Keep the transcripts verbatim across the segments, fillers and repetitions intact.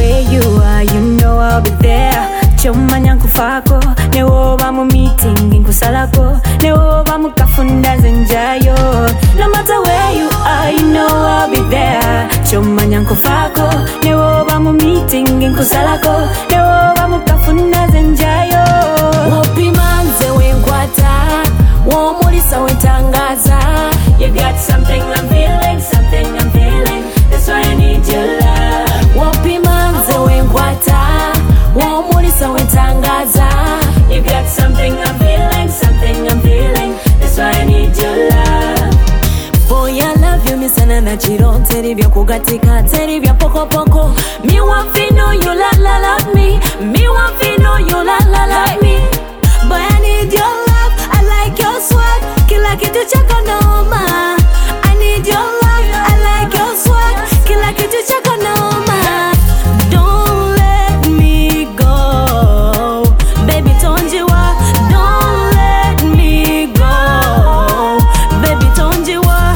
where you are, you know I'll be there. Choma nyanku fako, ne woba mu meeting inku salako, ne woba mu kafunda zenjayo. No matter where you are, you know I'll be there. Choma nyanku fako, ne woba mu meeting inku salako, ne woba mu kafunda zenjayo. Wopi manze wenkwata, womulisa wetangaza. You got something I'm feeling, something I'm feeling. That's why I need your love. Wopi manze wenkwata, womulisa wetangaza. You got something I'm feeling, something I'm feeling. That's why I need your love. Boy, I love you, misana na chiro. Teri vya kugatika, teri vya poko poko. Me want to know you la la love me. Me want to know you la la love me. Boy, I need your love, I like your swag. Kila kitu chako noma. I need your love, I like your swag. Kila kitu chako noma. Don't let me go, baby tonjiwa. Don't let me go, baby tonjiwa.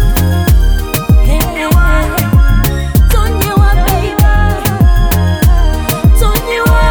Tonjiwa, baby. Tonjiwa.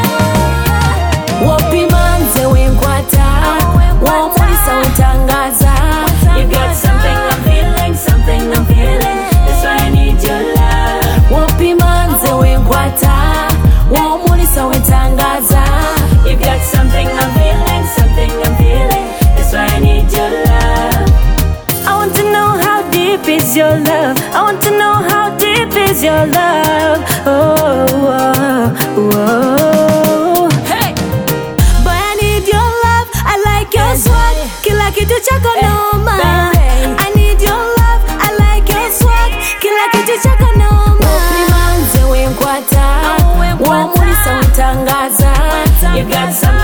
Wopi manze wenkwata, womulisa wetangaza. You got something I'm feeling, something I'm feeling. That's why I need your love. Wopi manze wenkwata, womulisa wetangaza. You got something I'm feeling, something I'm feeling. That's why I need your love. I want to know how deep is your love. I want to know how deep is your love. Oh, oh, oh. Hey! Boy, I need your love, I like your swag. Kila kitu chako noma. I need your love, I like your swag. Kila kitu chako noma. Wopi manze wenkwata, womulisa wetangaza. You got something